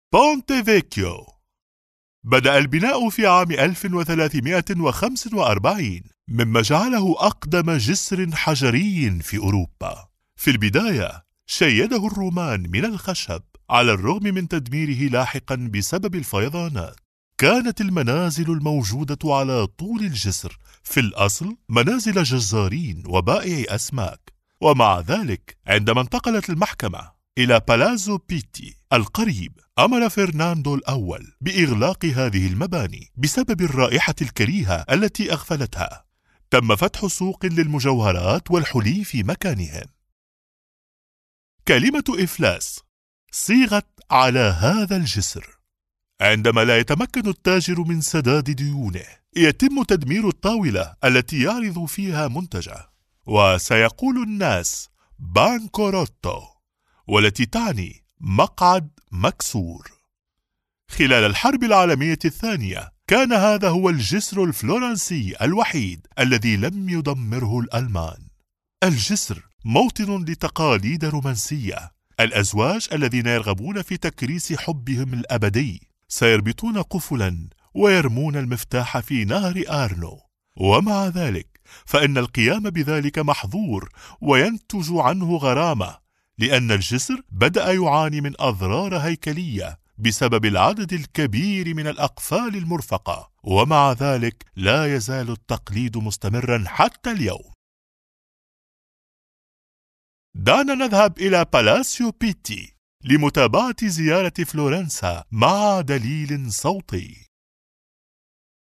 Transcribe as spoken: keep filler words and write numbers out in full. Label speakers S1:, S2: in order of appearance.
S1: بونتي فيكيو بدأ البناء في عام ألف وثلاثمائة وخمسة وأربعين، مما جعله أقدم جسر حجري في أوروبا. في البداية شيده الرومان من الخشب، على الرغم من تدميره لاحقا بسبب الفيضانات. كانت المنازل الموجودة على طول الجسر في الأصل منازل جزارين وبائع أسماك، ومع ذلك عندما انتقلت المحكمة إلى بالازو بيتي القريب، أمر فرناندو الأول بإغلاق هذه المباني بسبب الرائحة الكريهة التي أغفلتها. تم فتح سوق للمجوهرات والحلي في مكانهم. كلمة إفلاس صيغت على هذا الجسر. عندما لا يتمكن التاجر من سداد ديونه، يتم تدمير الطاولة التي يعرض فيها منتجه، وسيقول الناس بانكوروتو، والتي تعني مقعد مكسور. خلال الحرب العالمية الثانية كان هذا هو الجسر الفلورنسي الوحيد الذي لم يدمره الألمان. الجسر موطن لتقاليد رومانسية. الأزواج الذين يرغبون في تكريس حبهم الأبدي سيربطون قفلا ويرمون المفتاح في نهر آرنو، ومع ذلك فإن القيام بذلك محظور وينتج عنه غرامة، لأن الجسر بدأ يعاني من أضرار هيكلية بسبب العدد الكبير من الأقفال المرفقة، ومع ذلك لا يزال التقليد مستمرا حتى اليوم. دعنا نذهب إلى بالاسيو بيتي لمتابعة زيارة فلورنسا مع دليل صوتي.